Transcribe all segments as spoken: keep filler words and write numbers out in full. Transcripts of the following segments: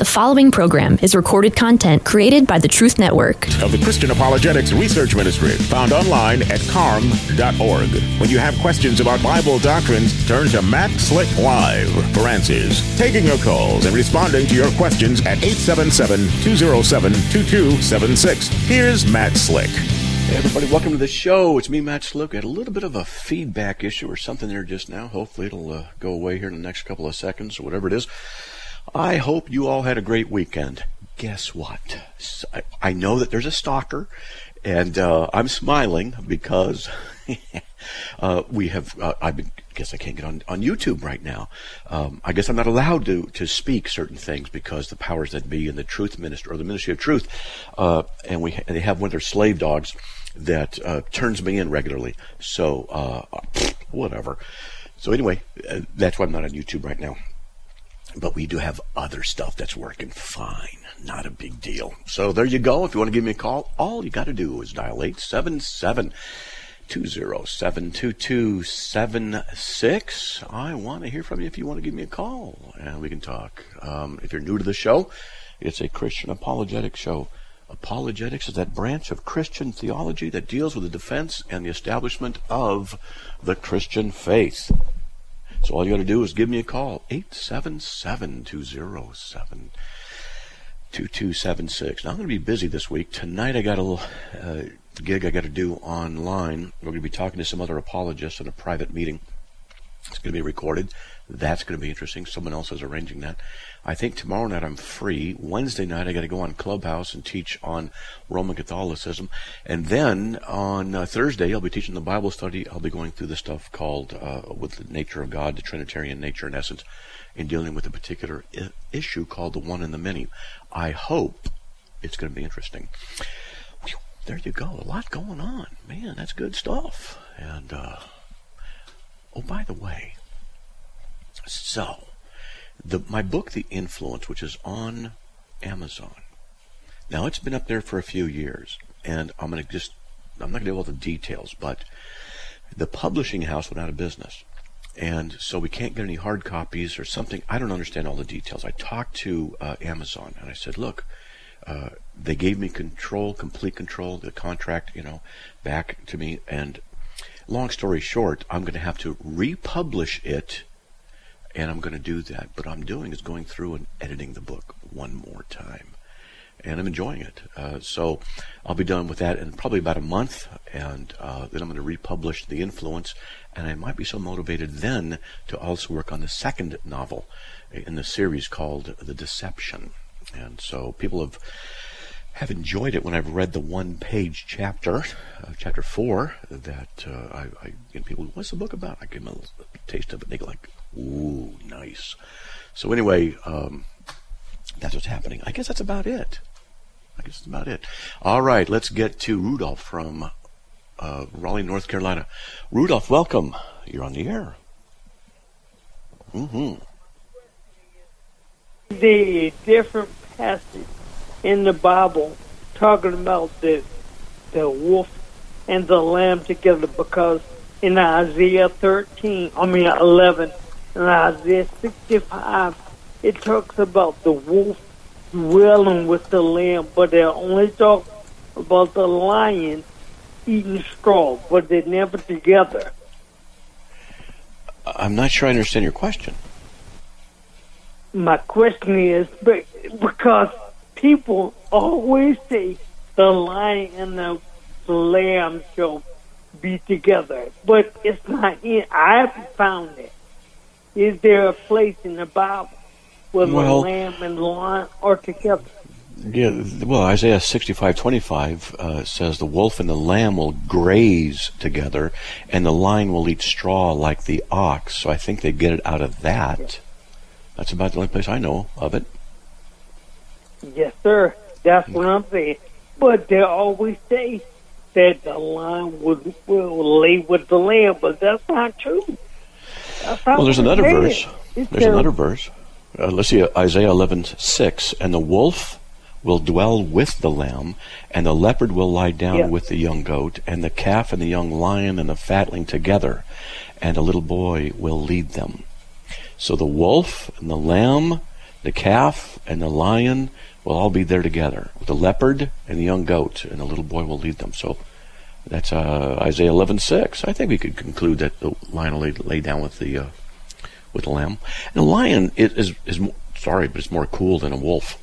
The following program is recorded content created by the Truth Network of the Christian Apologetics Research Ministry, found online at carm dot org. When you have questions about Bible doctrines, turn to Matt Slick Live for answers. Taking your calls and responding to your questions at eight seven seven, two oh seven, two two seven six. Here's Matt Slick. Hey everybody, welcome to the show. It's me, Matt Slick. I had a little bit of a feedback issue or something there just now. Hopefully it'll uh, go away here in the next couple of seconds or whatever it is. I hope you all had a great weekend. Guess what? I, I know that there's a stalker, and uh, I'm smiling because uh, we have, uh, I guess I can't get on, on YouTube right now. Um, I guess I'm not allowed to, to speak certain things because the powers that be in the Truth Ministry, or the Ministry of Truth, uh, and we and they have one of their slave dogs that uh, turns me in regularly. So, uh, whatever. So anyway, uh, that's why I'm not on YouTube right now. But we do have other stuff that's working fine. Not a big deal. So there you go. If you want to give me a call, all you got to do is dial eight seven seven, two oh seven, two two seven six. I want to hear from you if you want to give me a call, and we can talk. Um, if you're new to the show, it's a Christian apologetic show. Apologetics is that branch of Christian theology that deals with the defense and the establishment of the Christian faith. So all you got to do is give me a call, eight seven seven, two oh seven, two two seven six. Now, I'm going to be busy this week. Tonight I got a little uh, gig I got to do online. We're going to be talking to some other apologists in a private meeting. It's going to be recorded. That's going to be interesting. Someone else is arranging that. I think tomorrow night I'm free. Wednesday night I got to go on Clubhouse and teach on Roman Catholicism. And then on uh, Thursday I'll be teaching the Bible study. I'll be going through the stuff called uh, with the nature of God, the Trinitarian nature in essence, in dealing with a particular I- issue called the one and the many. I hope it's going to be interesting. Whew, there you go. A lot going on. Man, that's good stuff. And, uh, oh, by the way, so, the, my book, The Influence, which is on Amazon. Now, it's been up there for a few years, and I'm going to just, I'm not going to deal with the details, but the publishing house went out of business. And so we can't get any hard copies or something. I don't understand all the details. I talked to uh, Amazon, and I said, look, uh, they gave me control, complete control, the contract, you know, back to me. And long story short, I'm going to have to republish it. And I'm going to do that. But what I'm doing is going through and editing the book one more time. And I'm enjoying it. Uh, so I'll be done with that in probably about a month. And uh, then I'm going to republish The Influence. And I might be so motivated then to also work on the second novel in the series called The Deception. And so people have have enjoyed it when I've read the one-page chapter, uh, chapter four, that uh, I, I get people, what's the book about? I give them a, little, a taste of it. They go like, ooh, nice. So anyway, um, that's what's happening. I guess that's about it. I guess that's about it. All right, let's get to Rudolph from uh, Raleigh, North Carolina. Rudolph, welcome. You're on the air. Mm-hmm. The different passage in the Bible talking about the the wolf and the lamb together, because in Isaiah thirteen, I mean eleven, and Isaiah sixty-five, it talks about the wolf dwelling with the lamb, but they only talk about the lion eating straw, but they're never together. I'm not sure I understand your question. My question is, because people always say the lion and the lamb shall be together, but it's not in. I haven't found it. Is there a place in the Bible where well, the lamb and the lion are together? Yeah, well, Isaiah sixty-five twenty-five uh, says the wolf and the lamb will graze together, and the lion will eat straw like the ox. So I think they get it out of that. Yeah. That's about the only place I know of it. Yes, sir. That's what I'm saying. But they always say that the lion will, will lay with the lamb, but that's not true. That's not well, there's another saying. verse. It's There's another verse. Uh, let's see, Isaiah eleven six. And the wolf will dwell with the lamb, and the leopard will lie down yeah. with the young goat, and the calf and the young lion and the fatling together, and a little boy will lead them. So the wolf and the lamb, The calf and the lion will all be there together, with the leopard and the young goat, and the little boy will lead them. So that's uh, Isaiah eleven six. I think we could conclude that the lion will lay, lay down with the uh, with the lamb. And the lion is, is, is sorry, but it's more cool than a wolf.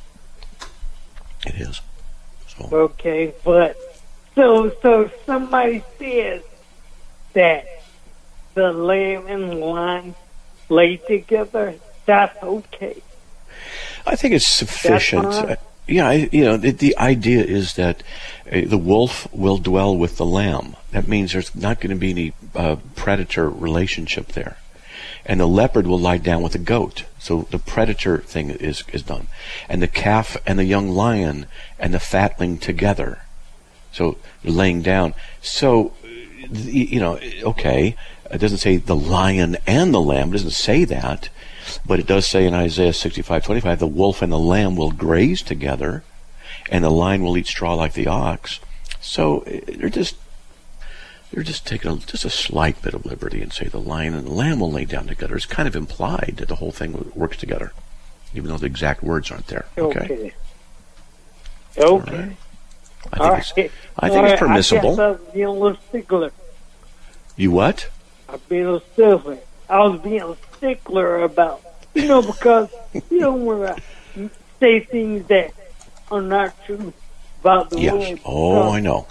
It is. So. Okay, but so so somebody says that the lamb and the lion lay together. That's okay. I think it's sufficient. Uh, yeah, I, you know, the, the idea is that uh, the wolf will dwell with the lamb. That means there's not going to be any uh, predator relationship there. And the leopard will lie down with the goat. So the predator thing is, is done. And the calf and the young lion and the fatling together. So they're laying down. So, you know, okay, it doesn't say the lion and the lamb. It doesn't say that. But it does say in Isaiah sixty-five twenty-five, the wolf and the lamb will graze together, and the lion will eat straw like the ox. So they're just they're just taking a, just a slight bit of liberty and say the lion and the lamb will lay down together. It's kind of implied that the whole thing works together, even though the exact words aren't there. Okay. Okay. Okay. Right. I think it's I think it's permissible. I guess I was being a little stickler. You what? I was being a little stickler. I was being a stickler about, you know, because you don't want to say things that are not true about the yes. way. Oh, I know.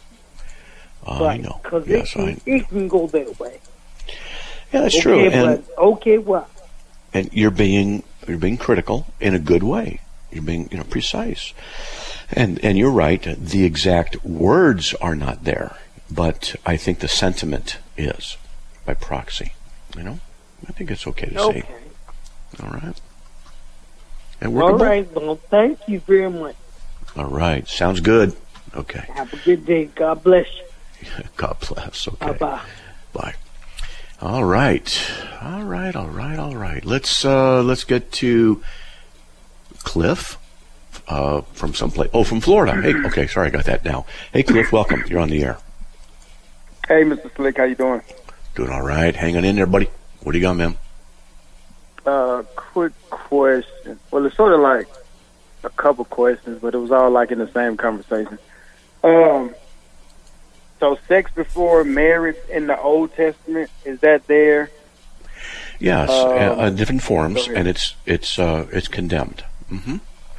I right. know. Because yes, it, I... it can go that way. Yeah, that's okay, true. And, but, okay, what? And you're being you're being critical in a good way. You're being, you know, precise. And and you're right. The exact words are not there, but I think the sentiment is by proxy. You know, I think it's okay to okay. say. All right. And all right. Well, thank you very much. All right. Sounds good. Okay. Have a good day. God bless you. God bless. Okay. Bye-bye. Bye. All right. All right. All right. All right. Let's uh, let's get to Cliff uh, from someplace. Oh, from Florida. Hey. Okay. Sorry, I got that now. Hey, Cliff. Welcome. You're on the air. Hey, Mister Slick. How you doing? Doing all right. Hanging in there, buddy. What do you got, man? Uh, quick question. Well, it's sort of like a couple questions, but it was all like in the same conversation. Um, so sex before marriage in the Old Testament, is that there? Yes, um, uh, uh, different forms, and it's it's uh, it's condemned. Mm-hmm.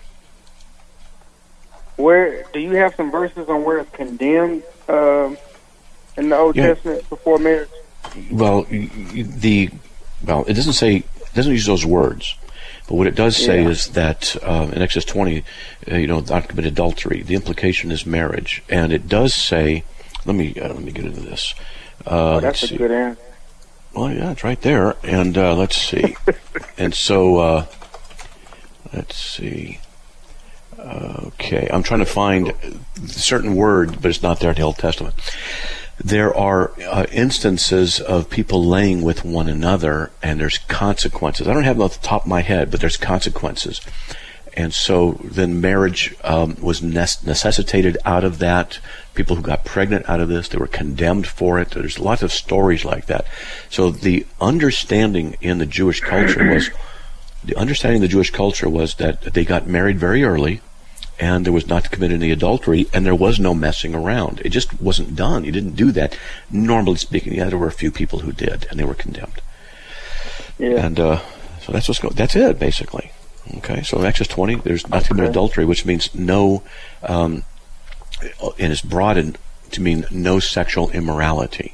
Where do you have some verses on where it's condemned um, in the Old yeah. Testament before marriage? Well, the well, it doesn't say, it doesn't use those words, but what it does say yeah. is that uh, in Exodus twenty, uh, you know, not commit adultery. The implication is marriage, and it does say. Let me uh, let me get into this. Uh, oh, that's a see. good answer. Well, yeah, it's right there, and uh, let's see. and so, uh, let's see. Okay, I'm trying to find a certain word, but it's not there in the Old Testament. There are uh, instances of people laying with one another, and there's consequences. I don't have them off the top of my head, but there's consequences. And so then marriage um, was ne- necessitated out of that. People who got pregnant out of this, they were condemned for it. There's lots of stories like that. So the understanding in the Jewish culture was, the understanding of the Jewish culture was that they got married very early, and there was not to commit any adultery, and there was no messing around. It just wasn't done. You didn't do that. Normally speaking, yeah, there were a few people who did, and they were condemned. Yeah. And uh, so that's what's going. That's it, basically. Okay. So in Exodus twenty, there's not to commit adultery, which means no, um, and it's broadened to mean no sexual immorality.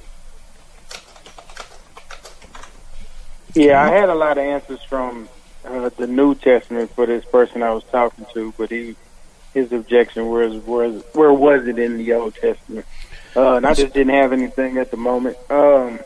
Yeah, I had a lot of answers from uh, the New Testament for this person I was talking to, but he. His objection was, was where was it in the Old Testament? Uh, and I just didn't have anything at the moment. Um,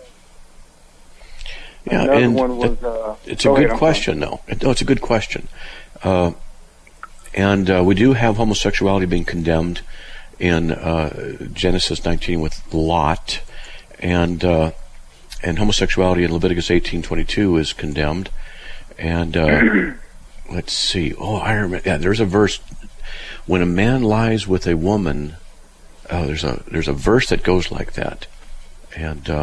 yeah, another and one was, uh, it's a good ahead, question, though. No, it's a good question. Uh, and uh, we do have homosexuality being condemned in uh, Genesis nineteen with Lot, and uh, and homosexuality in Leviticus eighteen twenty-two is condemned. And uh, let's see. Oh, I remember. Yeah, there's a verse. When a man lies with a woman, uh, there's a there's a verse that goes like that, and um,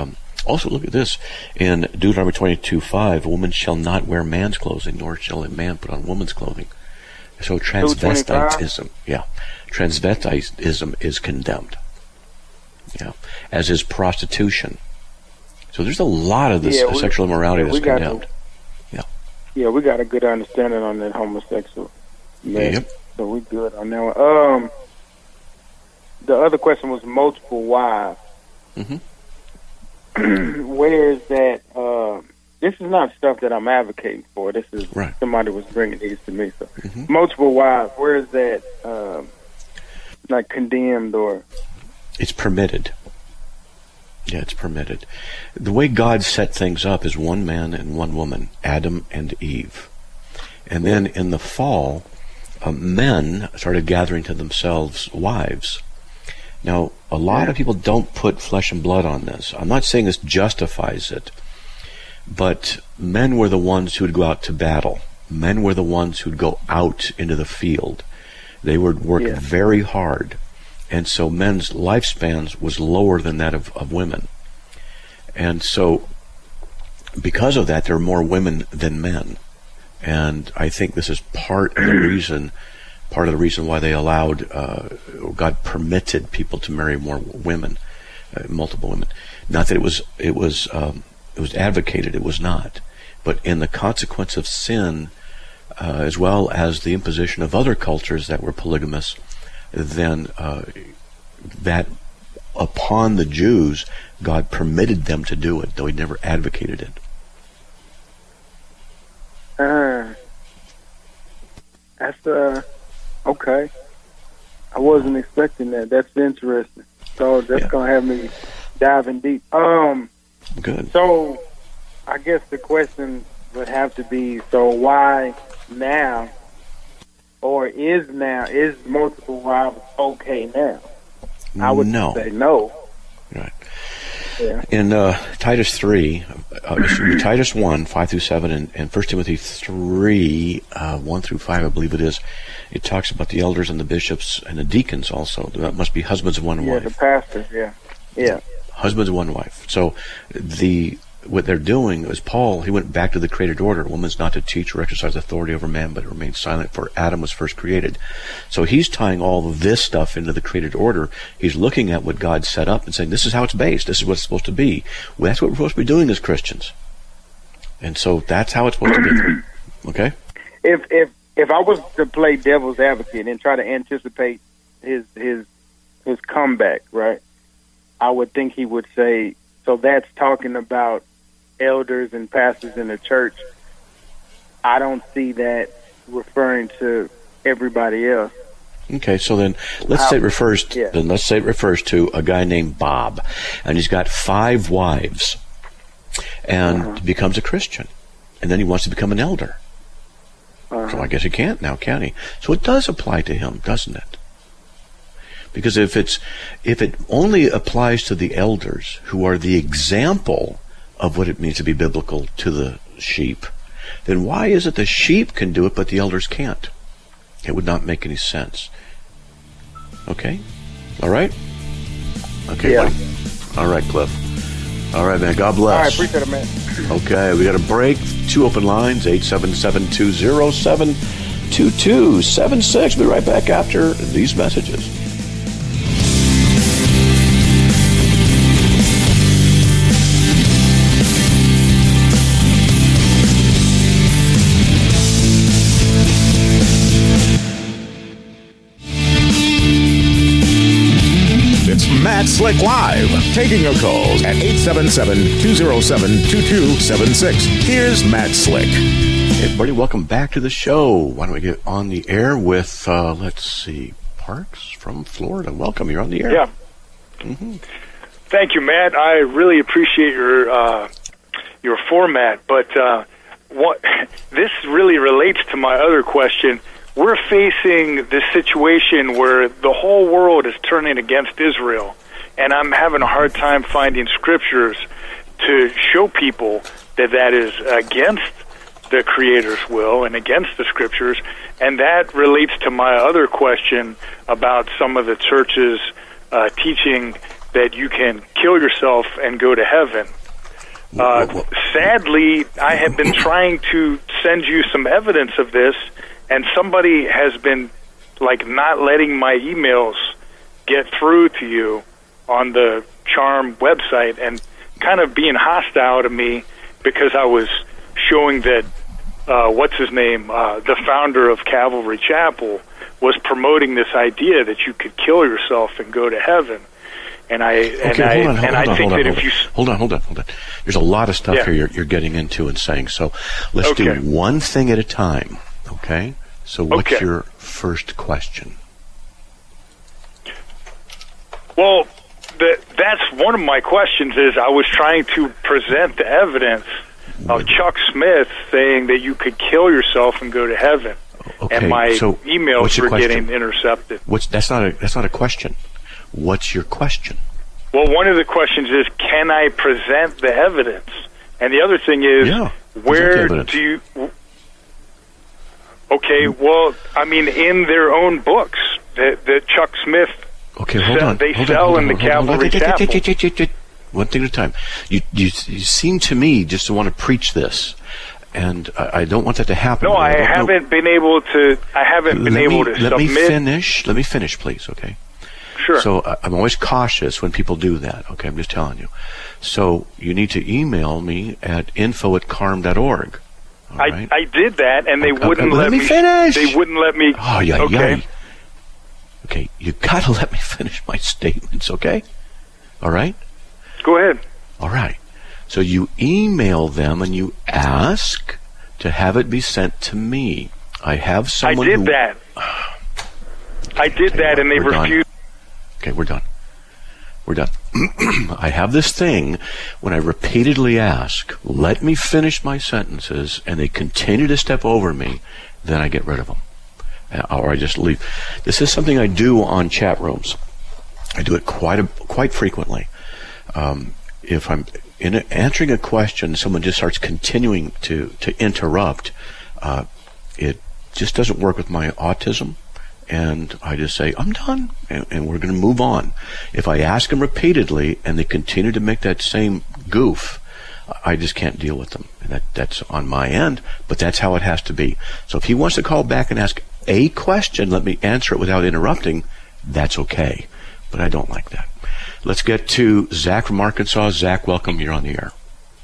Also, look at this. In Deuteronomy twenty-two five, a woman shall not wear man's clothing, nor shall a man put on woman's clothing. So transvestitism, yeah, transvestitism is condemned. Yeah, as is prostitution. So there's a lot of this yeah, we, sexual immorality yeah, that's condemned. To, yeah. Yeah, we got a good understanding on that homosexual. Man. Yep. So we good on that one. Um, the other question was multiple wives. Mm-hmm. Where is that? Uh, this is not stuff that I'm advocating for. This is right. Somebody was bringing these to me. So mm-hmm. multiple wives. Where is that? Um, like condemned or? It's permitted. Yeah, it's permitted. The way God set things up is one man and one woman, Adam and Eve. And then in the fall, uh, men started gathering to themselves wives. Now, a lot of people don't put flesh and blood on this. I'm not saying this justifies it, but men were the ones who would go out to battle. Men were the ones who'd go out into the field. They would work yeah. very hard. And so men's lifespans was lower than that of, of women. And so because of that, there are more women than men. And I think this is part of the reason, part of the reason why they allowed, uh, God permitted people to marry more women, uh, multiple women. Not that it was, it was, um, it was advocated, it was not. But in the consequence of sin, uh, as well as the imposition of other cultures that were polygamous, then uh, that upon the Jews, God permitted them to do it, though He never advocated it. Uh, that's uh, okay. I wasn't expecting that. That's interesting. So that's yeah. gonna have me diving deep. Um, good. So I guess the question would have to be: so why now? Or is now, is multiple wives okay now? I would no. say no. Right. Yeah. In uh, Titus three, uh, Titus one, five through seven, and, and First Timothy three, uh, one through five, I believe it is, it talks about the elders and the bishops and the deacons also. That must be husbands of one yeah, wife. Yeah, the pastors, yeah. Yeah. Husbands of one wife. So the what they're doing is Paul, he went back to the created order. A woman's not to teach or exercise authority over man, but remain silent, for Adam was first created. So he's tying all of this stuff into the created order. He's looking at what God set up and saying, this is how it's based. This is what it's supposed to be. Well, that's what we're supposed to be doing as Christians. And so that's how it's supposed to be. Okay? If if if I was to play devil's advocate and try to anticipate his his his comeback, right, I would think he would say, so that's talking about elders and pastors in the church. I don't see that referring to everybody else. Okay, so then let's How, say it refers to, yeah. then let's say it refers to a guy named Bob, and he's got five wives, and uh-huh. becomes a Christian, and then he wants to become an elder. Uh-huh. So I guess he can't now, can he? So it does apply to him, doesn't it? Because if it's if it only applies to the elders, who are the example of what it means to be biblical to the sheep, then why is it the sheep can do it but the elders can't? It would not make any sense. Okay? All right? Okay, yeah. buddy. All right, Cliff. All right, man. God bless. All right, appreciate it, man. Okay, we got a break. Two open lines, eight seven seven, two zero seven, two two seven six. We'll be right back after these messages. Matt Slick Live, taking your calls at eight seven seven, two zero seven, two two seven six. Here's Matt Slick. Hey everybody, welcome back to the show. Why don't we get on the air with, uh, let's see, Parks from Florida. Welcome, you're on the air. Yeah. Mm-hmm. Thank you, Matt. I really appreciate your uh, your format, but uh, what this really relates to my other question. We're facing this situation where the whole world is turning against Israel, and I'm having a hard time finding scriptures to show people that that is against the Creator's will and against the scriptures, and that relates to my other question about some of the churches uh, teaching that you can kill yourself and go to heaven. Uh, sadly, I have been trying to send you some evidence of this, and somebody has been, like, not letting my emails get through to you on the Charm website and kind of being hostile to me because I was showing that, uh, what's his name, uh, the founder of Calvary Chapel was promoting this idea that you could kill yourself and go to heaven. And I and okay, I hold on, hold and on, I think hold on, that hold if on. you hold on, hold on, hold on. There's a lot of stuff Yeah. here you're, you're getting into and saying. So let's Okay. do one thing at a time. Okay. So what's Okay. your first question? Well, the, that's one of my questions. Is I was trying to present the evidence of Chuck Smith saying that you could kill yourself and go to heaven, Okay. and my so emails what's your were question? getting intercepted. What's that's not a that's not a question. What's your question? Well, one of the questions is, can I present the evidence? And the other thing is, Yeah, present the where evidence. do you... Okay, well, I mean, in their own books that, that Chuck Smith... Okay, hold sell- on. They hold sell on, hold in on, the hold on, hold on. Calvary Wait, wait, wait, Chapel. wait, wait, wait, wait. One thing at a time. You, you, you seem to me just to want to preach this, and I, I don't want that to happen. No, I don't know- haven't been able to... I haven't been let able me, to let submit... me finish. Let me finish, please. Okay. Sure. So uh, I'm always cautious when people do that. Okay, I'm just telling you. So you need to email me at info at carm dot org. All I, right? I did that, and they Okay, wouldn't let let me finish. They wouldn't let me... Oh, yeah, okay. yeah. Okay, you got to let me finish my statements, okay? All right? Go ahead. All right. So you email them and you ask to have it be sent to me. I have I someone did who... that. I did Tell you that, what, and they we're done. refused... Okay, we're done. We're done. I have this thing when I repeatedly ask, let me finish my sentences, and they continue to step over me, then I get rid of them. Uh, Or I just leave. This is something I do on chat rooms. I do it quite a, quite frequently. Um, if I'm in a, answering a question, someone just starts continuing to, to interrupt, uh, it just doesn't work with my autism. And I just say, I'm done, and, and we're going to move on. If I ask them repeatedly and they continue to make that same goof, I just can't deal with them. And that, that's on my end, but that's how it has to be. So if he wants to call back and ask a question, let me answer it without interrupting, that's okay. But I don't like that. Let's get to Zach from Arkansas. Zach, welcome. You're on the air.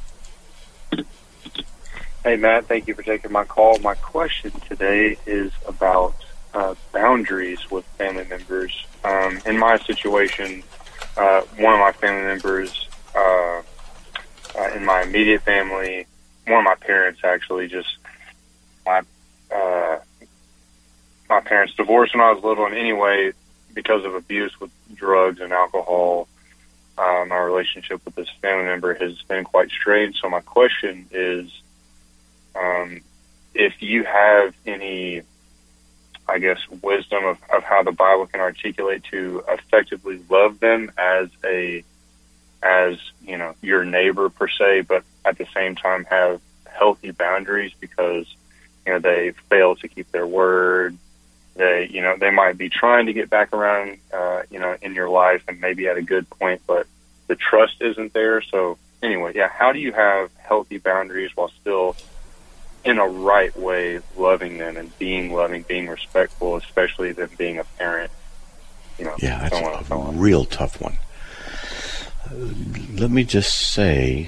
Hey, Matt, thank you for taking my call. My question today is about uh, boundaries with family members. Um, in my situation, uh, one of my family members uh, uh, in my immediate family, one of my parents actually just, my, uh, my parents divorced when I was little, and anyway, because of abuse with drugs and alcohol, uh, my relationship with this family member has been quite strained. So my question is, um, if you have any, I guess, wisdom of, of how the Bible can articulate to effectively love them as a, as, you know, your neighbor per se, but at the same time have healthy boundaries because, you know, they fail to keep their word. They, you know, they might be trying to get back around, uh, you know, in your life and maybe at a good point, but the trust isn't there. So anyway, yeah, how do you have healthy boundaries while still in a right way loving them and being loving, being respectful, especially them being a parent? You know, Yeah, that's so on and so a on. real tough one. Uh, let me just say,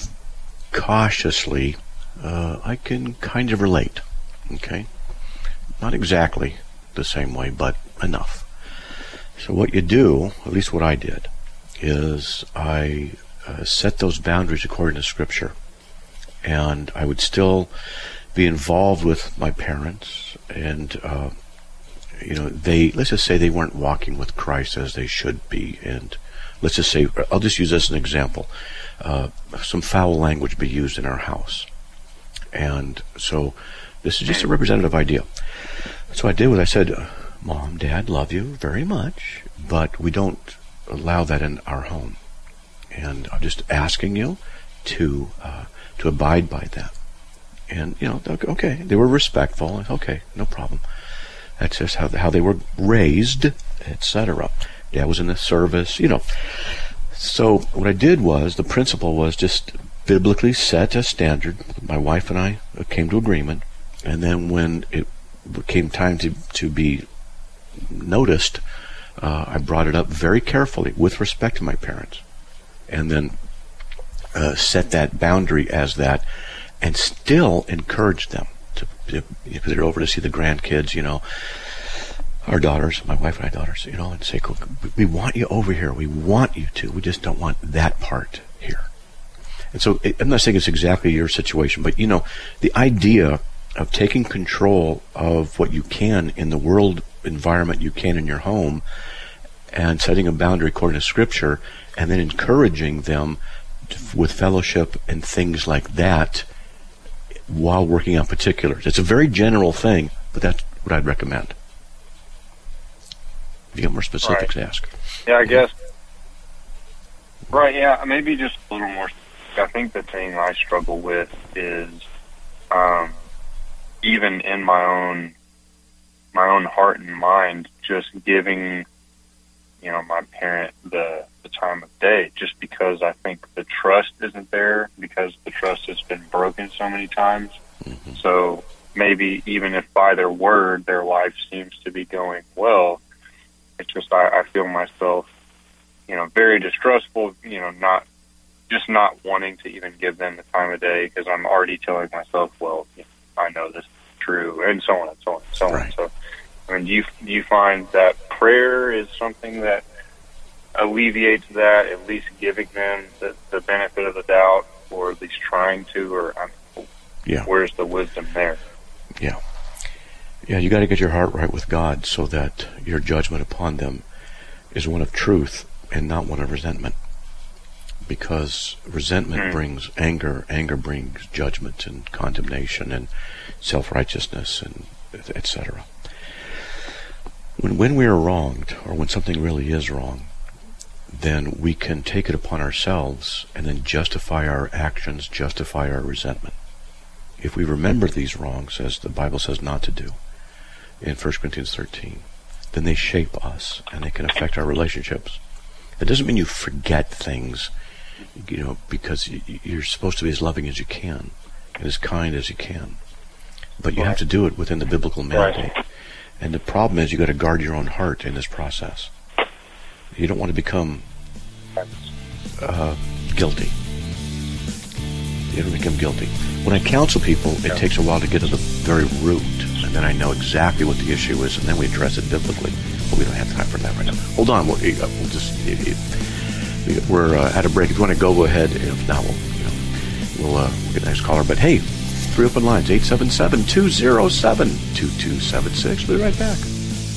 cautiously, uh, I can kind of relate. Okay? Not exactly the same way, but enough. So what you do, at least what I did, is I uh, set those boundaries according to Scripture. And I would still be involved with my parents, and uh, you know, they, let's just say they weren't walking with Christ as they should be, and let's just say, I'll just use this as an example, uh, some foul language be used in our house. And so this is just a representative idea. So I did what I said, Mom, Dad, love you very much, but we don't allow that in our home. And I'm just asking you to uh, to abide by that. And, you know, okay, they were respectful. Okay, no problem. That's just how, how they were raised, et cetera. Dad was in the service, you know. So what I did was, the principle was just biblically set a standard. My wife and I came to agreement, and then when it came time to, to be noticed, uh, I brought it up very carefully with respect to my parents, and then uh, set that boundary as that, and still encouraged them to, to, if they're over to see the grandkids, you know, our daughters, my wife and I daughters, you know, and say, we want you over here. We want you to. We just don't want that part here. And so I'm not saying it's exactly your situation, but, you know, the idea of taking control of what you can in the world environment you can in your home and setting a boundary according to Scripture and then encouraging them to, with fellowship and things like that while working on particulars. It's a very general thing, but that's what I'd recommend. If you get more specifics, right. ask. Yeah, I guess. Right, yeah, maybe just a little more. I think the thing I struggle with is um, even in my own my own heart and mind, just giving, you know, my parent the, the time of day, just because I think the trust isn't there, because the trust has been broken so many times. Mm-hmm. So maybe even if by their word their life seems to be going well, it's just I, I feel myself, you know, very distrustful, you know, not just not wanting to even give them the time of day because I'm already telling myself, well, you know, I know this is true, and so on and so on and so right. on. So, I mean, do you do you find that prayer is something that alleviates that, at least giving them the, the benefit of the doubt, or at least trying to, or um, yeah. where's the wisdom there? Yeah. Yeah, you got to get your heart right with God so that your judgment upon them is one of truth and not one of resentment. Because resentment mm. brings anger, anger brings judgment and condemnation and self-righteousness and et cetera. When, when we are wronged, or when something really is wrong, then we can take it upon ourselves and then justify our actions, justify our resentment. If we remember these wrongs, as the Bible says not to do, in First Corinthians thirteen, then they shape us and they can affect our relationships. That doesn't mean you forget things, you know, because you're supposed to be as loving as you can and as kind as you can. But you have to do it within the biblical mandate. And the problem is you got to guard your own heart in this process. You don't want to become uh, guilty. You don't become guilty. When I counsel people, it takes a while to get to the very root, and then I know exactly what the issue is, and then we address it biblically. But we don't have time for that right now. Hold on, we'll, we'll just we're uh, at a break. If you want to go, go ahead. If not, we'll you know we'll, uh, we'll get the next caller. But hey, three open lines: eight seven seven, two zero seven, two two seven six. We'll be right back.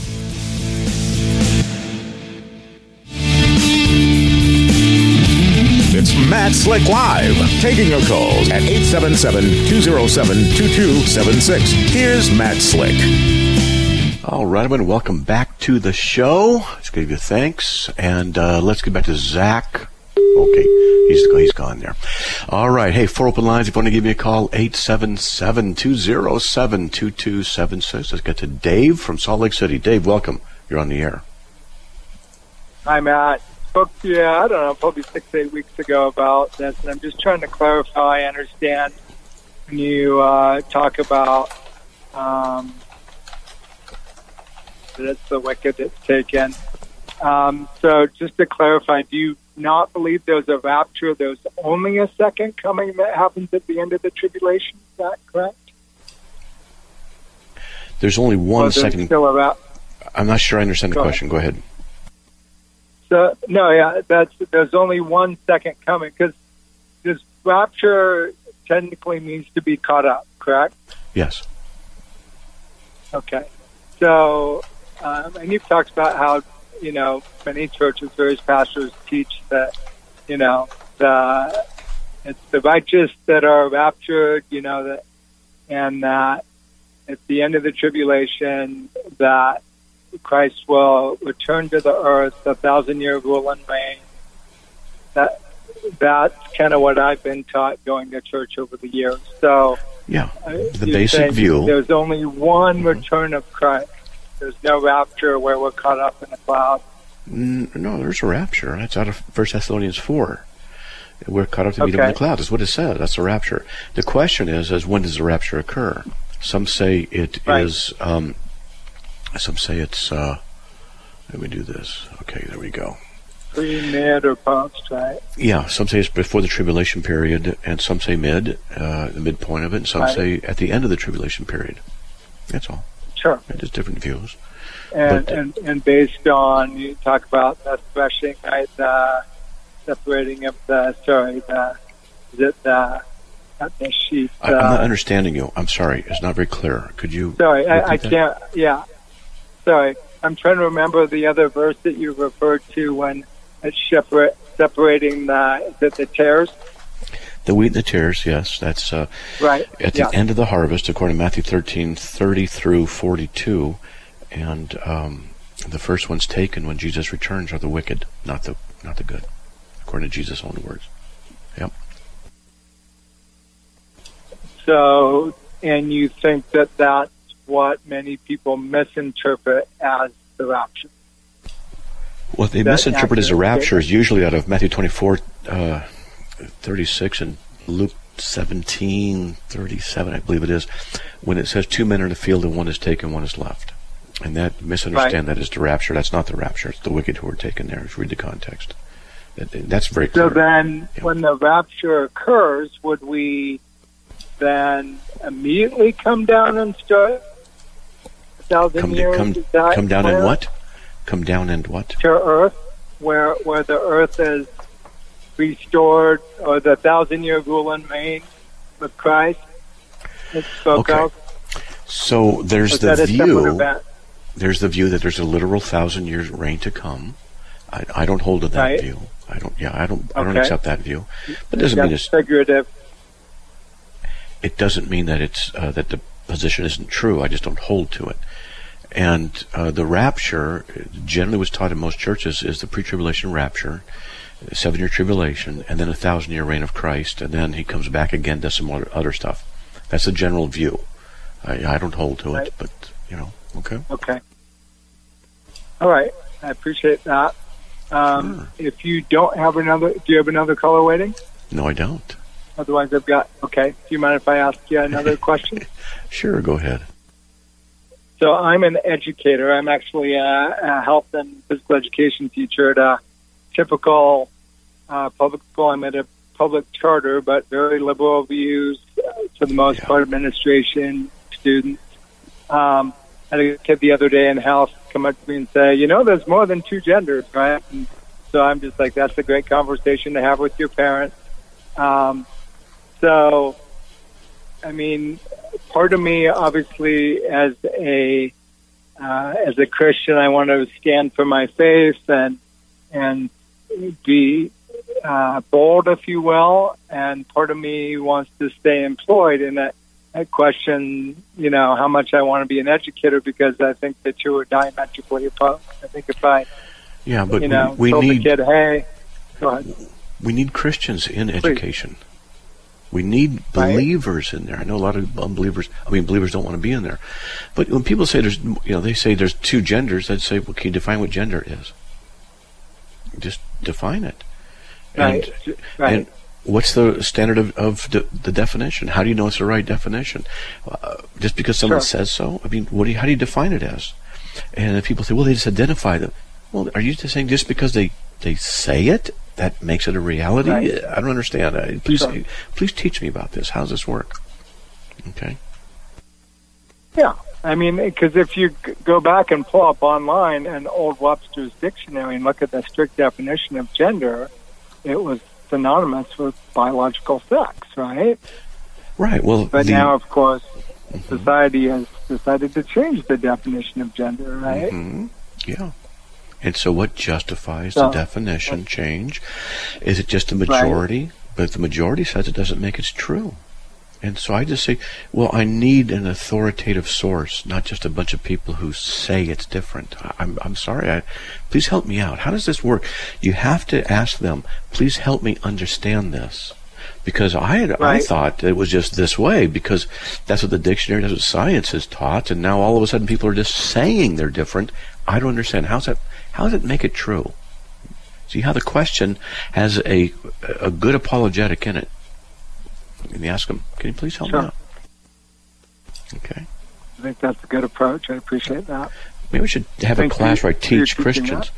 It's Matt Slick Live, taking your calls at eight seven seven, two zero seven, two two seven six. Here's Matt Slick. All right, everyone, welcome back to the show. Let's give you thanks, and uh, let's get back to Zach. Okay, he's he's gone there. All right, hey, four open lines. If you want to give me a call, eight seven seven, two zero seven, two two seven six. Let's get to Dave from Salt Lake City. Dave, welcome. You're on the air. Hi, Matt. Spoke to you, I don't know, probably six, eight weeks ago about this, and I'm just trying to clarify. I understand when you uh, talk about um, that it's the wicked that's taken. Um, so just to clarify, do you not believe there's a rapture, there's only a second coming that happens at the end of the tribulation? Is that correct? There's only one there's second. Still a rap- I'm not sure I understand the Go question. ahead. Go ahead. So, no, yeah, that's there's only one second coming, because this rapture technically means to be caught up, correct? Yes. Okay. So, um, and you've talked about how, you know, many churches, various pastors teach that, you know, the it's the righteous that are raptured, you know, that, and that at the end of the tribulation, that Christ will return to the earth, a thousand-year rule and reign. That that's kind of what I've been taught going to church over the years. So, yeah, the basic view. There's only one mm-hmm. return of Christ. There's no rapture where we're caught up in the cloud. No, there's a rapture. That's out of First Thessalonians four. We're caught up to meet him in Okay. the clouds. That's what it says. That's the rapture. The question is, is when does the rapture occur? Some say it Right. is, um, some say it's, uh, let me do this. Okay, there we go. Pre, mid, or post, right? Yeah, some say it's before the tribulation period, and some say mid, uh, the midpoint of it, and some Right. say at the end of the tribulation period. That's all. Sure. It's just different views. And, But- and and based on, you talk about the threshing, right? The separating of the, sorry, the, is it the, not the sheep? I, I'm not uh, understanding you. I'm sorry. It's not very clear. Could you? Sorry, I, I repeat that? can't, yeah. Sorry. I'm trying to remember the other verse that you referred to when it's separate, separating the, is it the tares? The wheat and the tares, yes. That's uh, Right. at the yeah. end of the harvest, according to Matthew thirteen, thirty through forty-two. And um, the first ones taken when Jesus returns are the wicked, not the not the good, according to Jesus' own words. Yep. So, and you think that that's what many people misinterpret as the rapture? What they That misinterpret as a accurate rapture is usually out of Matthew twenty-four, uh, thirty-six, and Luke seventeen, thirty-seven, I believe it is, when it says two men are in the field and one is taken, one is left. And that, misunderstand Right. that as the rapture. That's not the rapture. It's the wicked who are taken there. Just read the context. That, that's very clear. So then, Yeah. when the rapture occurs, would we then immediately come down and start a thousand come, years come, to die come down and where- what? Come down and what? to Earth, where where the Earth is restored, or the thousand year rule and reign with Christ? It's spoke Okay. of. So there's Was the that a separate view. event? There's the view that there's a literal thousand years reign to come. I, I don't hold to that Right. view. I don't. Yeah, I don't. I don't Okay. accept that view. But it doesn't mean That's it's. figurative. It doesn't mean that it's uh, that the position isn't true. I just don't hold to it. And uh, the rapture, generally what's taught in most churches, is the pre-tribulation rapture, seven-year tribulation, and then a thousand-year reign of Christ, and then he comes back again, does some other, other stuff. That's the general view. I, I don't hold to it, Right. but you know, okay. Okay. All right. I appreciate that. Um, Sure. If you don't have another, do you have another caller waiting? No, I don't. Otherwise, I've got. Okay. Do you mind if I ask you another question? Sure, go ahead. So I'm an educator. I'm actually a, a health and physical education teacher at a typical uh, public school. I'm at a public charter, but very liberal views uh, for the most Yeah. part, administration, students. Um, I had a kid the other day in health come up to me and say, you know, there's more than two genders, right? And so I'm just like, that's a great conversation to have with your parents. Um, so, I mean, part of me, obviously, as a uh, as a Christian, I want to stand for my faith and and be uh, bold, if you will. And part of me wants to stay employed. And that, that question, you know, how much I want to be an educator, because I think the two are diametrically opposed. I think if I, Yeah, but you know, we, we told need the kid, hey, go ahead. we need Christians in education. We need Right. believers in there. I know a lot of unbelievers. I mean, believers don't want to be in there. But when people say there's, you know, they say there's two genders, I'd say, well, can you define what gender is? Just define it. And, Right. Right. and what's the standard of, of the, the definition? How do you know it's the right definition? Uh, just because someone Sure. says so? I mean, what do you, how do you define it as? And if people say, well, they just identify them. Well, are you just saying just because they, they say it, that makes it a reality? Right. I don't understand. Uh, Please, Sure. please teach me about this. How does this work? Okay. Yeah, I mean, because if you g- go back and pull up online an old Webster's dictionary and look at the strict definition of gender, it was synonymous with biological sex, right? Right. Well, But the, now, of course, society has decided to change the definition of gender, right? Mhm. Yeah. And so what justifies So- the definition change? Is it just the majority? But if the majority says it doesn't make it true. And so I just say, well, I need an authoritative source, not just a bunch of people who say it's different. I- I'm, I'm sorry. I, please help me out. How does this work? You have to ask them, please help me understand this. Because I had, I Right. thought it was just this way, because that's what the dictionary, that's what science has taught, and now all of a sudden people are just saying they're different. I don't understand. How's that, how does it make it true? See how the question has a a good apologetic in it. And you ask them, can you please help Sure. me out? Okay. I think that's a good approach. I appreciate that. Maybe we should have Thank a class you where I for teach teaching Christians.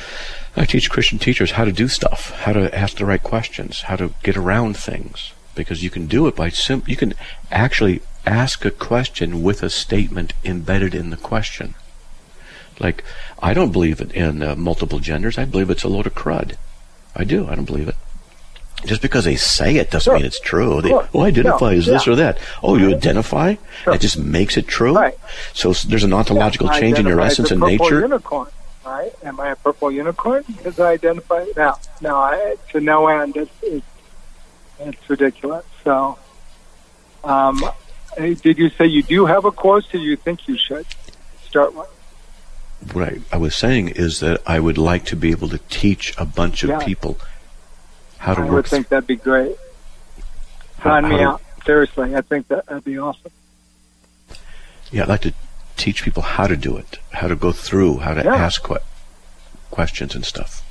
I teach Christian teachers how to do stuff, how to ask the right questions, how to get around things. Because you can do it by sim- you can actually ask a question with a statement embedded in the question. Like, I don't believe it in uh, multiple genders. I believe it's a load of crud. I do. I don't believe it. Just because they say it doesn't Sure. mean it's true. They, Sure. oh, identify No, as this yeah. or that. Oh, you identify? Sure. That just makes it true? Right. So s- there's an ontological I change in your identify as essence a and purple nature? Unicorn, right? Am I a purple unicorn because I identify? No, no. I, to no end, it's, it's it's ridiculous. So, um, hey, did you say you do have a course, or you think you should start one? What I, I was saying is that I would like to be able to teach a bunch of Yeah. people how to I work. would think that'd be great. how- Sign how me to- out. Seriously, I think that that'd be awesome. Yeah, I'd like to teach people how to do it, how to go through, how to Yeah. ask que- questions and stuff.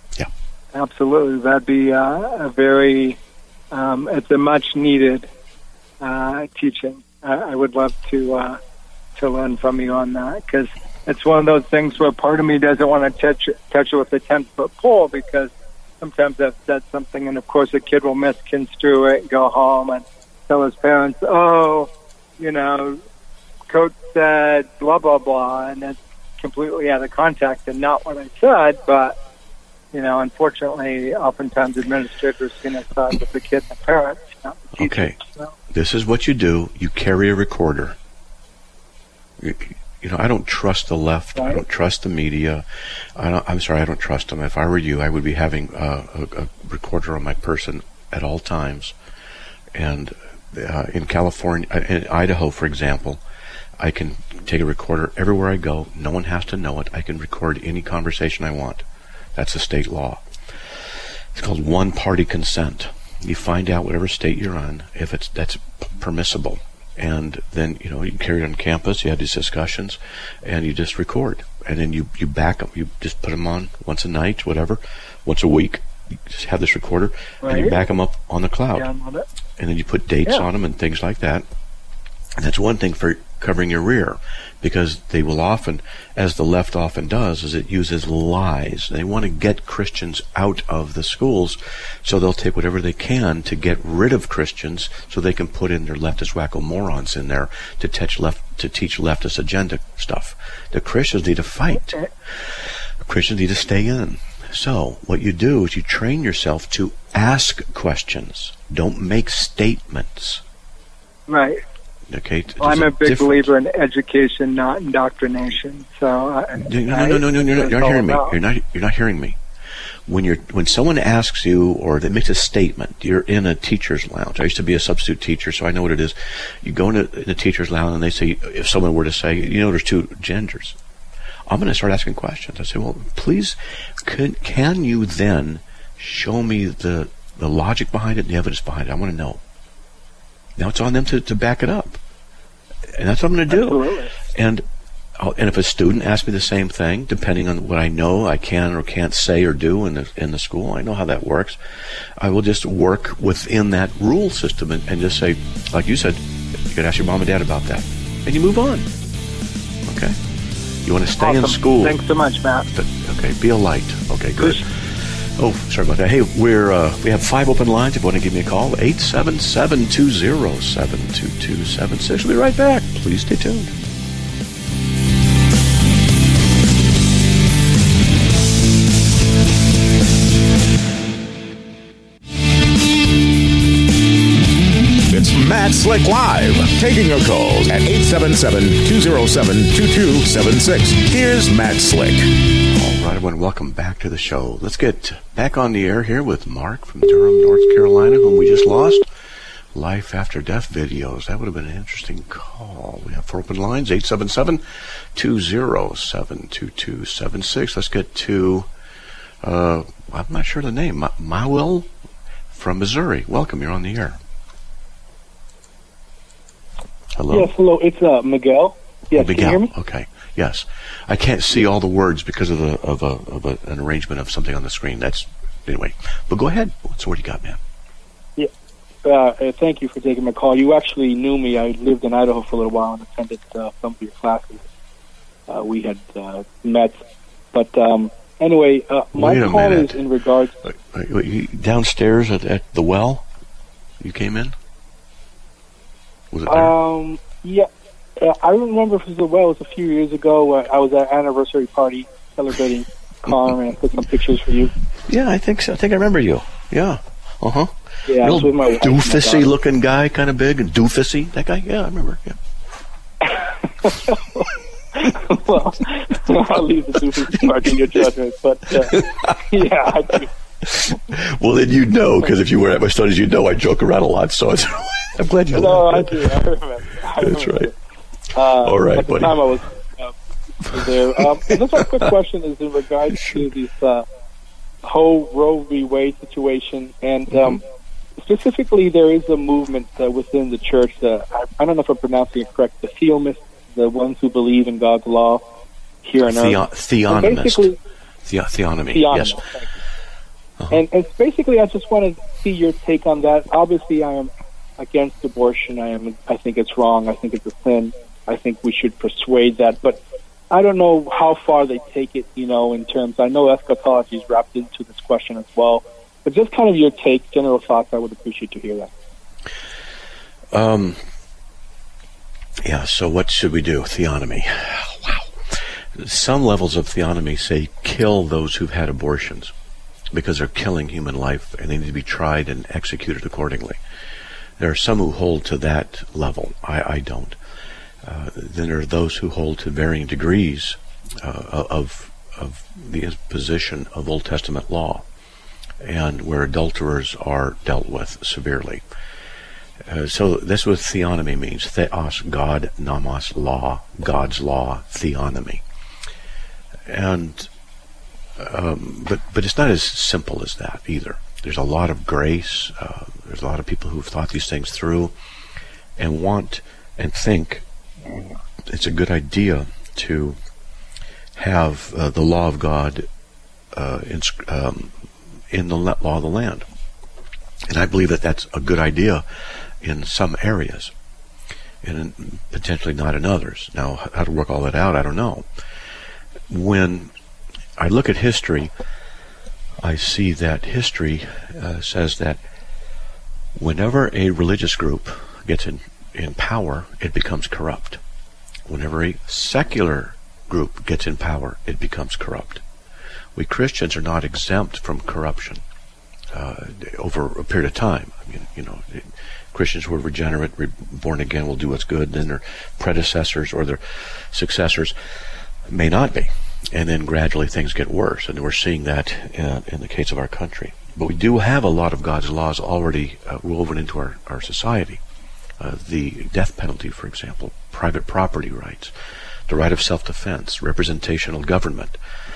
Absolutely, that'd be uh, a very. Um, it's a much needed uh, teaching. I, I would love to uh, to learn from you on that, because it's one of those things where part of me doesn't want to touch touch it with a ten foot pole, because sometimes I've said something, and of course a kid will misconstrue it and go home and tell his parents, "Oh, you know, coach said blah blah blah," and that's completely out of context and not what I said, but. You know, unfortunately, oftentimes administrators can side with the kid and the parents, not the teachers. Okay. So, This is what you do. You carry a recorder. You, you know, I don't trust the left. I Right. don't trust the media. I don't, I'm sorry, I don't trust them. If I were you, I would be having uh, a, a recorder on my person at all times. And uh, in California, uh, in Idaho, for example, I can take a recorder everywhere I go. No one has to know it. I can record any conversation I want. That's a state law. It's called one-party consent. You find out whatever state you're on, if it's that's p- permissible, and then you know you carry it on campus. You have these discussions, and you just record, and then you you back them. You just put them on once a night, whatever, once a week. You just have this recorder, and you Right. back them up on the cloud, yeah, I love it. and then you put dates Yeah. on them and things like that. And that's one thing for covering your rear, because they will often, as the left often does, is it uses lies. They want to get Christians out of the schools, so they'll take whatever they can to get rid of Christians, so they can put in their leftist wacko morons in there to teach left to teach leftist agenda stuff. The Christians need to fight. Christians need to stay in. So what you do is you train yourself to ask questions. Don't make statements. Right. Okay, Well, I'm there's a big difference. believer in education, not indoctrination. So I, No, no, no, no, no, no, you're not hearing me. You're not. You're not hearing me. When you're when someone asks you or that makes a statement, you're in a teacher's lounge. I used to be a substitute teacher, so I know what it is. You go into the teacher's lounge and they say, if someone were to say, you know, there's two genders, I'm going to start asking questions. I say, well, please, can can you then show me the the logic behind it and the evidence behind it? I want to know. Now it's on them to, to back it up. And that's what I'm going to do. Absolutely. And I'll, and if a student asks me the same thing, depending on what I know I can or can't say or do in the, in the school, I know how that works, I will just work within that rule system and, and just say, like you said, you could ask your mom and dad about that. And you move on. Okay? You want to stay Awesome. in school. Thanks so much, Matt. But, okay, be a light. Okay, good. Oh, sorry about that. Hey, we're uh, we have five open lines. If you want to give me a call, eight seven seven, two zero seven, two two seven six. We'll be right back. Please stay tuned. It's Matt Slick Live, taking your calls at eight seven seven, two zero seven, two two seven six. Here's Matt Slick. All right, everyone, welcome back to the show. Let's get back on the air here with Mark from Durham, North Carolina, whom we just lost. Life After Death videos. That would have been an interesting call. We have four open lines, eight seven seven, two zero seven, two two seven six. Let's get to, uh, I'm not sure the name, Ma- Mawil from Missouri. Welcome, you're on the air. Hello? Yes, hello. It's uh, Miguel. Yes, Miguel. can you hear me? Okay. Yes, I can't see all the words because of the of a of a, an arrangement of something on the screen. That's anyway. But go ahead. What's what do you got, man? Yeah. Uh, uh, thank you for taking my call. You actually knew me. I lived in Idaho for a little while and attended uh, some of your classes. Uh, we had uh, met, but um, anyway, uh, my Wait a call minute. is in regards. Uh, uh, you- downstairs at, at the well, you came in. Was it there? Um, yeah, uh, I remember if it was well. It was a few years ago. Uh, I was at an anniversary party celebrating Carm, and I took some pictures for you. Yeah, I think so. I think I remember you. Yeah. Uh huh. Yeah, I was with my wife and my doofusy daughter. looking guy, kind of big and doofusy. That guy. Yeah, I remember. Yeah. Well, I'll leave the doofus part to your judgment, but uh, yeah, I do. Well, then you'd know, because if you were at my studies, you'd know I joke around a lot. So it's, I'm glad you No, know. I do. I remember. I That's remember. right. Uh, All right, at the buddy. time I was uh, there. Um, and just a quick question is in regards to this uh, whole Roe v. Wade situation, and um, specifically, there is a movement uh, within the church. Uh, I, I don't know if I'm pronouncing it correct. The Theomists, the ones who believe in God's law here on Theo- earth. theonomist. And basically, The- theonomy. Theonomist, Yes. thank you. And, and basically, I just want to see your take on that. Obviously, I am against abortion. I am. I think it's wrong. I think it's a sin. I think we should persuade that. But I don't know how far they take it, you know, in terms. I know eschatology is wrapped into this question as well. But just kind of your take, general thoughts, I would appreciate to hear that. Um. Yeah, so what should we do? Theonomy. Wow. Some levels of theonomy say kill those who've had abortions because they're killing human life and they need to be tried and executed accordingly. There are some who hold to that level. I, I don't. Uh, then there are those who hold to varying degrees uh, of of the imposition of Old Testament law, and where adulterers are dealt with severely. Uh, so that's what theonomy means. Theos, God, nomos, law, God's law, theonomy. And um, but but it's not as simple as that either. There's a lot of grace. Uh, there's a lot of people who've thought these things through and want and think it's a good idea to have uh, the law of God uh, in, um, in the law of the land. And I believe that that's a good idea in some areas, and potentially not in others. Now, how to work all that out, I don't know. When I look at history, I see that history uh, says that whenever a religious group gets in, in power, it becomes corrupt. Whenever a secular group gets in power, it becomes corrupt. We Christians are not exempt from corruption uh, over a period of time. I mean, you know, Christians who are regenerate, re- born again, will do what's good. Then their predecessors or their successors may not be. And then gradually things get worse. And we're seeing that in, in the case of our country. But we do have a lot of God's laws already uh, woven into our, our society. Uh, the death penalty, for example, private property rights, the right of self-defense, representational government.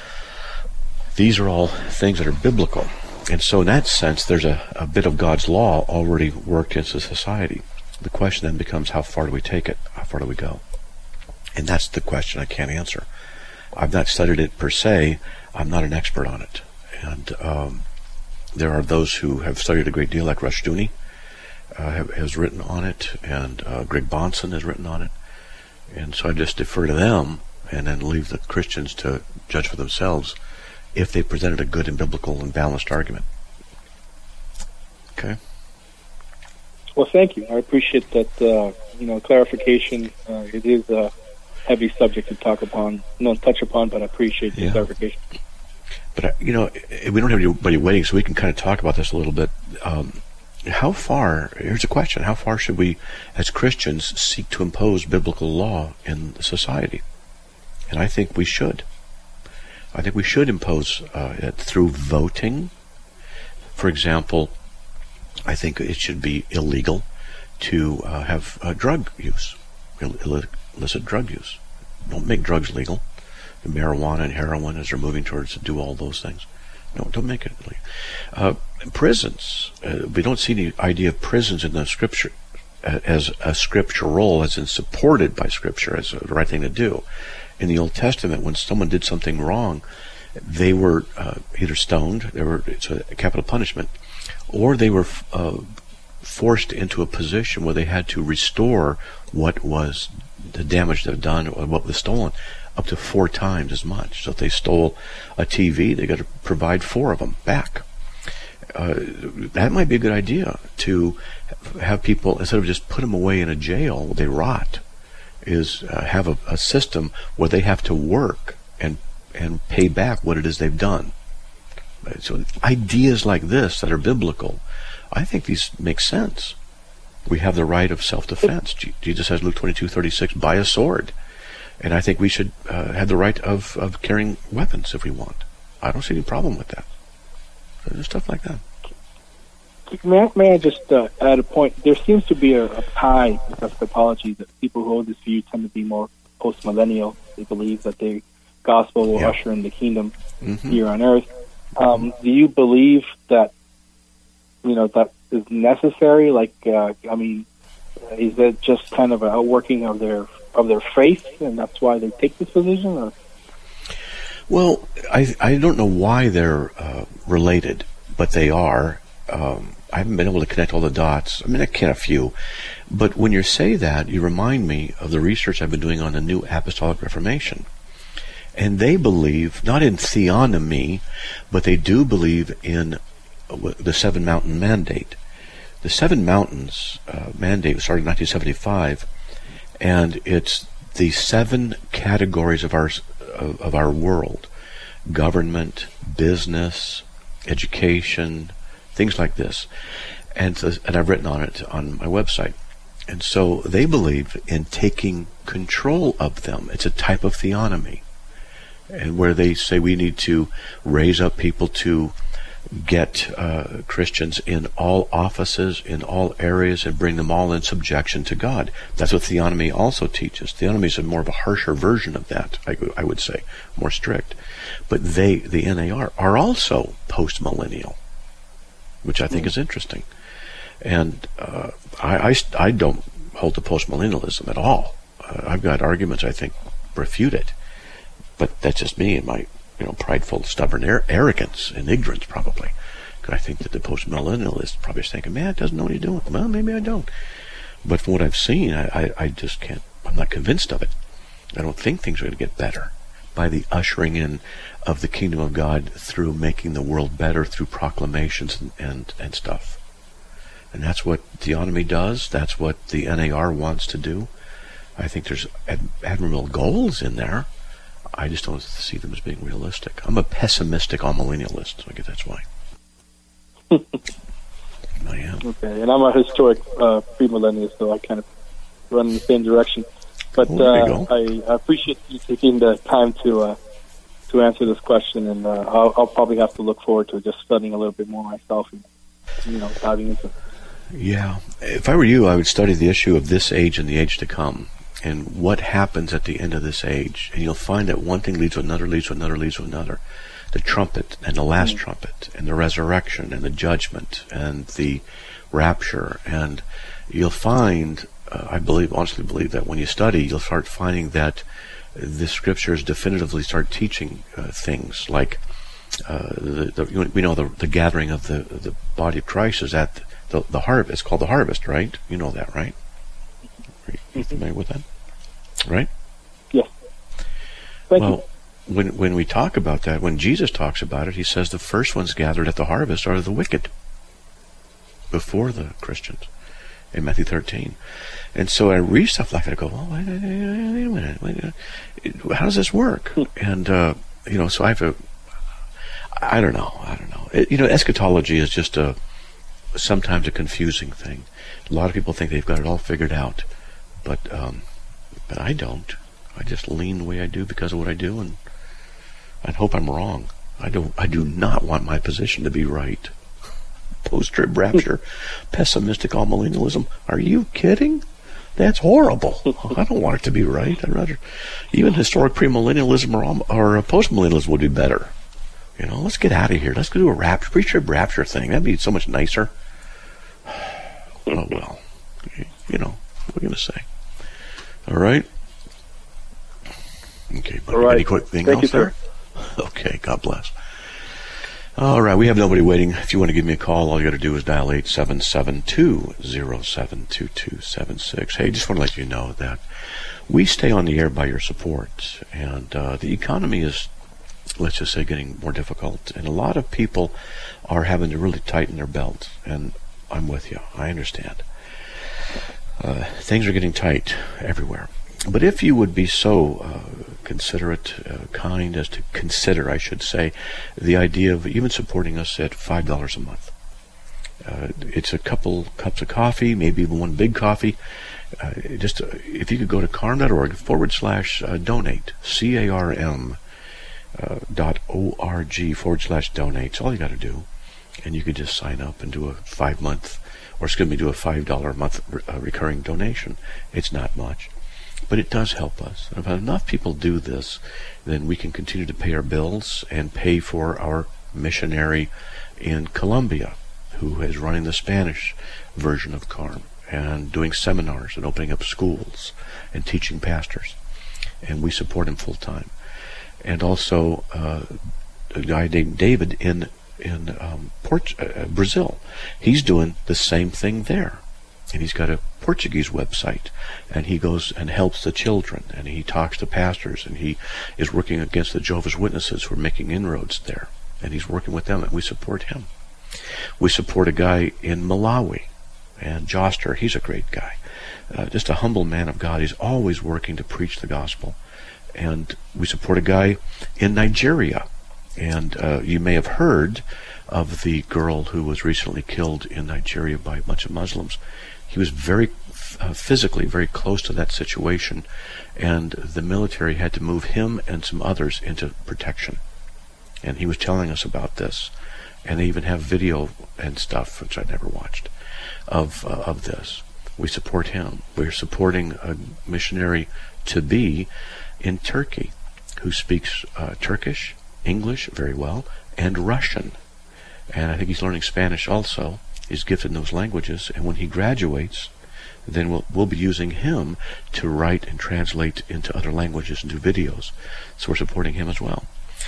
These are all things that are biblical. And so in that sense, there's a, a bit of God's law already worked into society. The question then becomes, how far do we take it? How far do we go? And that's the question I can't answer. I've not studied it per se. I'm not an expert on it. And um, there are those who have studied a great deal, like Rushdoony uh, have, has written on it, and uh, Greg Bonson has written on it. And so I just defer to them and then leave the Christians to judge for themselves if they presented a good and biblical and balanced argument. Okay? Well, thank you. I appreciate that, uh, you know, clarification. Uh, it is a heavy subject to talk upon, no, touch upon, but I appreciate the Yeah. clarification. But, uh, you know, we don't have anybody waiting, so we can kind of talk about this a little bit. Um, how far, here's a question, how far should we, as Christians, seek to impose biblical law in society? And I think we should. I think we should impose uh, it through voting. For example, I think it should be illegal to uh, have uh, drug use, Ill- illicit drug use. Don't make drugs legal. The marijuana and heroin, as they're moving towards to do all those things. No, don't make it legal. Uh, prisons. Uh, we don't see the idea of prisons in the Scripture uh, as a scriptural, as in supported by Scripture, as the right thing to do. in the Old Testament, when someone did something wrong, they were uh, either stoned, they were, it's a capital punishment, or they were uh, forced into a position where they had to restore what was the damage they've done or what was stolen up to four times as much. So if they stole a T V, they got to provide four of them back. Uh, that might be a good idea, to have people, instead of just put them away in a jail where they rot, is uh, have a, a system where they have to work and and pay back what it is they've done. So ideas like this that are biblical, I think these make sense. We have the right of self-defense. Jesus says, Luke twenty-two thirty-six, buy a sword. And I think we should uh, have the right of, of carrying weapons if we want. I don't see any problem with that. There's stuff like that. May I, may I just uh, add a point? There seems to be a, a tie with eschatology that people who hold this view tend to be more post-millennial. They believe that the gospel will yeah. usher in the kingdom mm-hmm. here on earth. Um, do you believe that, you know, that is necessary? Like, uh, I mean, is it just kind of a working of their of their faith, and that's why they take this position? Or? Well, I I don't know why they're uh, related, but they are. Um, I haven't been able to connect all the dots. I mean, I can a few. But when you say that, you remind me of the research I've been doing on the New Apostolic Reformation. And they believe, not in theonomy, but they do believe in the Seven Mountain Mandate. The Seven Mountains uh, Mandate started in nineteen seventy-five, and it's the seven categories of our of, of our world: government, business, education, things like this. And so, and I've written on it on my website. And so they believe in taking control of them. It's a type of theonomy, and where they say we need to raise up people to get uh, Christians in all offices, in all areas, and bring them all in subjection to God. That's what theonomy also teaches. Theonomy is a more of a harsher version of that, I, I would say, more strict. But they, the N A R, are also post-millennial, which I think mm. is interesting. And uh, I, I, I don't hold to post-millennialism at all. Uh, I've got arguments I think refute it. But that's just me and my, you know, prideful, stubborn ar- arrogance and ignorance, probably. Because I think that the post-millennialist probably is thinking, man, it doesn't know what he's doing. Well, maybe I don't. But from what I've seen, I, I, I just can't, I'm not convinced of it. I don't think things are going to get better by the ushering in of the kingdom of God through making the world better through proclamations and, and, and stuff. And that's what theonomy does. That's what the N A R wants to do. I think there's ad- admirable goals in there. I just don't see them as being realistic. I'm a pessimistic amillennialist, so I guess that's why. I am. Okay, and I'm a historic uh, premillennialist, so I kind of run in the same direction. But well, uh, I, I appreciate you taking the time to uh, to answer this question, and uh, I'll, I'll probably have to look forward to just studying a little bit more myself, and you know, diving into. Yeah, if I were you, I would study the issue of this age and the age to come, and what happens at the end of this age. And you'll find that one thing leads to another, leads to another, leads to another. The trumpet, and the last mm-hmm. trumpet, and the resurrection, and the judgment, and the rapture. And you'll find, uh, I believe, honestly believe that when you study, you'll start finding that the scriptures definitively start teaching uh, things like, uh, the, the, we know the, the gathering of the, the body of Christ is at the, the harvest. It's called the harvest, right? You know that, right? Are you familiar with that? Right? Yes. Thank well, you. When when we talk about that, when Jesus talks about it, he says the first ones gathered at the harvest are the wicked before the Christians in Matthew thirteen. And so I read stuff like that, I go, oh, wait, wait, wait a minute, wait a minute. How does this work? and, uh, you know, so I have to, I don't know, I don't know. It, you know, eschatology is just a, sometimes a confusing thing. A lot of people think they've got it all figured out, but, um, but I don't. I just lean the way I do because of what I do, and I hope I'm wrong. I don't. I do not want my position to be right. Post-trib rapture, pessimistic amillennialism. Are you kidding? That's horrible. I don't want it to be right. I'd rather even historic premillennialism or, or post-millennialism would be better. You know, let's get out of here. Let's go do a rapture, pre-trib rapture thing. That'd be so much nicer. Oh well, you know, what are we gonna say? All right. Okay, but All right. any quick thing Thank else you, there? Okay, God bless. All right, we have nobody waiting. If you want to give me a call, all you got to do is dial eight seven seven, two zero seven, two two seven six. Hey, just want to let you know that we stay on the air by your support, and uh, the economy is, let's just say, getting more difficult, and a lot of people are having to really tighten their belts, and I'm with you. I understand. Uh, things are getting tight everywhere. But if you would be so uh, considerate, uh, kind as to consider, I should say, the idea of even supporting us at five dollars a month. Uh, it's a couple cups of coffee, maybe even one big coffee. Uh, just uh, if you could go to carm dot org forward slash uh, donate, C A R M uh, dot O-R-G forward slash donate. It's all you got to do. And you could just sign up and do a five-month, or excuse me, do a five dollars a month re- uh, recurring donation. It's not much. But it does help us. And if enough people do this, then we can continue to pay our bills and pay for our missionary in Colombia, who is running the Spanish version of Carm and doing seminars and opening up schools and teaching pastors. And we support him full time. And also uh, a guy named David in in um, Port- uh, Brazil. He's doing the same thing there. And he's got a Portuguese website, and he goes and helps the children, and he talks to pastors, and he is working against the Jehovah's Witnesses who are making inroads there, and he's working with them, and we support him. We support a guy in Malawi, and Joster, he's a great guy. Uh, just a humble man of God. He's always working to preach the gospel. And we support a guy in Nigeria, and uh, you may have heard of the girl who was recently killed in Nigeria by a bunch of Muslims. He was very uh, physically very close to that situation, and the military had to move him and some others into protection. And he was telling us about this, and they even have video and stuff, which I never watched, of uh, of this. We support him. We're supporting a missionary to be in Turkey who speaks uh, Turkish, English very well, and Russian. And I think he's learning Spanish also. He's gifted in those languages, and when he graduates, then we'll, we'll be using him to write and translate into other languages and do videos. So we're supporting him as well.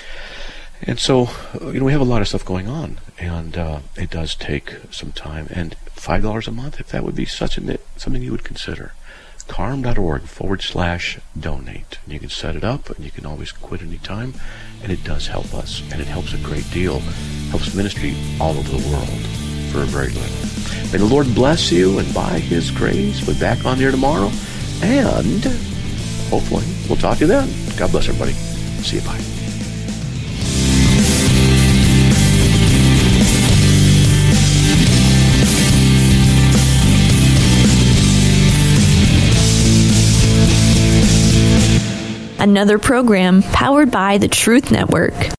And so, you know, we have a lot of stuff going on, and uh, it does take some time. And five dollars a month, if that would be such a something you would consider, carm dot org forward slash donate. And you can set it up, and you can always quit any time, and it does help us, and it helps a great deal. Helps ministry all over the world for a very little. May the Lord bless you, and by His grace, we'll be back on here tomorrow, and hopefully we'll talk to you then. God bless everybody. See you. Bye. Another program powered by the Truth Network.